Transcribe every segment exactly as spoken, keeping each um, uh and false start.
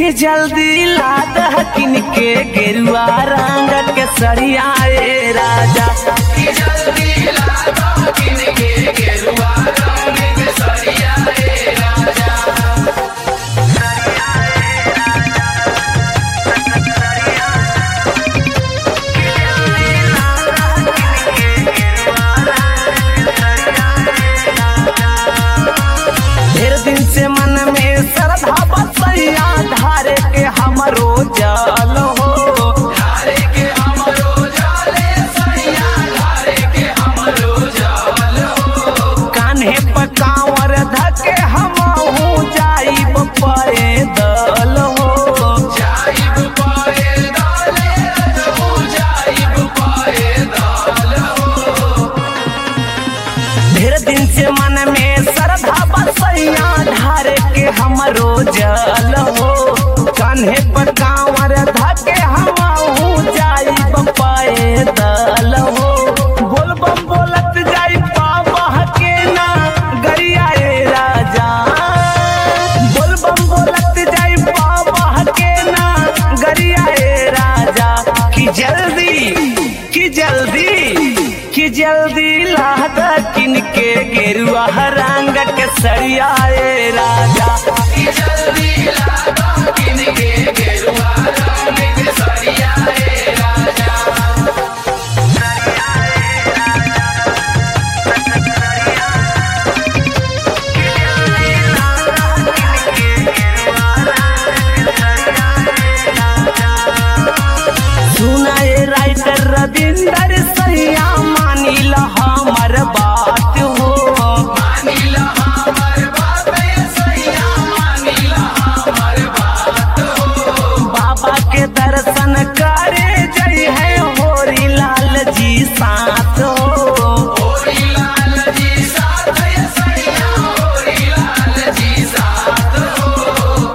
कि जल्दी लाद किन के गेरुआ रंग के सरिया ए राजा कि जल्दी लाद किन के गेरुआ रंग के सरिया ए राजा। ढेर दिन से मन में श्रद्धा बसैया धारे के हमरो जल हो धारे के हमरो जले सैया धारे के हमरो जल हो। कान्हे पर कांवर धके हमहू जाइब पैदल हो जाइब पैदल हो जाइब पैदल हो। ढेर दिन से मन में श्रद्धा बसैया धारे के हमरो जल हो कान्हे पर कांवर धके हमहू जाइब पैदल हो। बोल बम बोलत जाई बाबा के ना गरिया ए राजा बोल बम बोलत जाई बाबा के ना गरिया ए राजा कि जल्दी कि जल्दी कि जल्दी लाद किन के गेरुआ रंग के सरिया ए राजा कि जल्दी लाद किन के गेरुआ रंग के सरिया ए राजा। सुनाए राइटर रविंदर सैया मानी ला हमर बात हो मानिला हमर बात सैया मानिला हमर बात हो। बाबा के दर्शन करे जई है होरी लाल जी साथ हो होरी लाल जी साथ सैया होरी लाल जी साथ हो।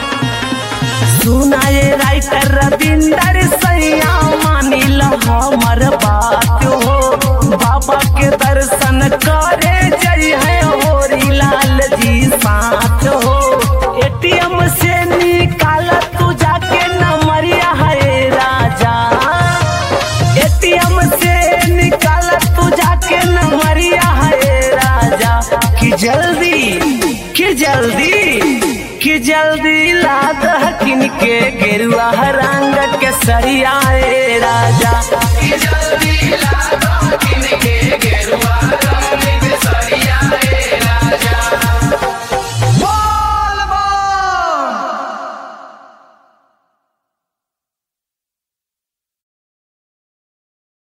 सुनाए राइटर रविंदर सैया मानी ला हमर बात हो बाबा के दर्शन करे जई है होरी लाल जी साथ हो। एटीएम से निकाल तू जाके नमरिया है राजा एटीएम से निकाल तू जाके नमरिया है राजा कि जल्दी कि जल्दी कि जल्दी लाद किन के गेरुआ रंग के सरिया ए राजा कि जल्दी लाद किन के गेरुआ